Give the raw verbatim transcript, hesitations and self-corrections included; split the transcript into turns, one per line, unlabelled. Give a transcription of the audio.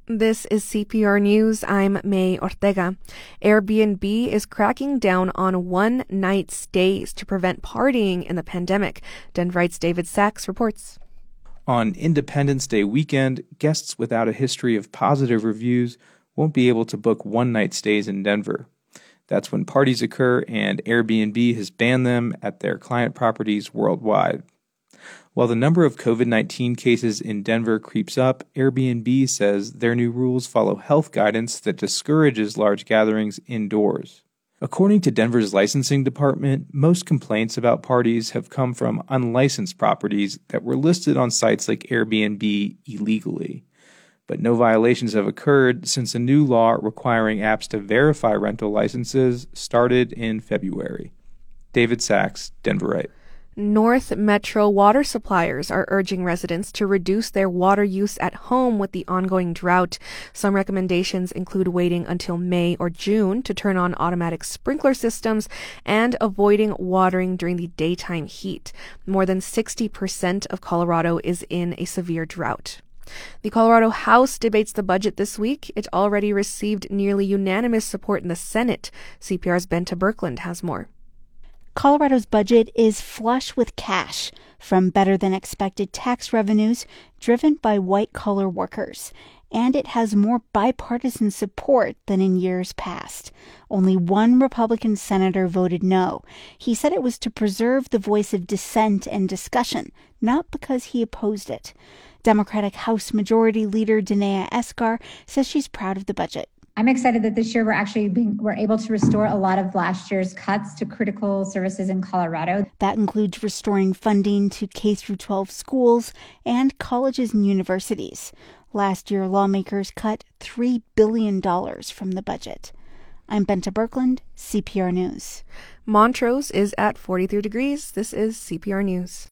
This is C P R News. I'm May Ortega. Airbnb is cracking down on one-night stays to prevent partying in the pandemic. Denverite's David Sachs reports.
On Independence Day weekend, guests without a history of positive reviews won't be able to book one-night stays in Denver. That's when parties occur, and Airbnb has banned them at their client properties worldwide. While the number of covid nineteen cases in Denver creeps up, Airbnb says their new rules follow health guidance that discourages large gatherings indoors. According to Denver's licensing department, most complaints about parties have come from unlicensed properties that were listed on sites like Airbnb illegally. But no violations have occurred since a new law requiring apps to verify rental licenses started in February. David Sachs, Denverite.
North Metro water suppliers are urging residents to reduce their water use at home with the ongoing drought. Some recommendations include waiting until May or June to turn on automatic sprinkler systems and avoiding watering during the daytime heat. More than sixty percent of Colorado is in a severe drought. The Colorado House debates the budget this week. It already received nearly unanimous support in the Senate. C P R's Benta Birkeland has more.
Colorado's budget is flush with cash from better-than-expected tax revenues driven by white-collar workers, and it has more bipartisan support than in years past. Only one Republican senator voted no. He said it was to preserve the voice of dissent and discussion, not because he opposed it. Democratic House Majority Leader Danae Esgar says she's proud of the budget.
I'm excited that this year we're actually being, we're able to restore a lot of last year's cuts to critical services in Colorado.
That includes restoring funding to K through twelve schools and colleges and universities. Last year, lawmakers cut three billion dollars from the budget. I'm Benta Birkeland, C P R News.
Montrose is at forty-three degrees. This is C P R News.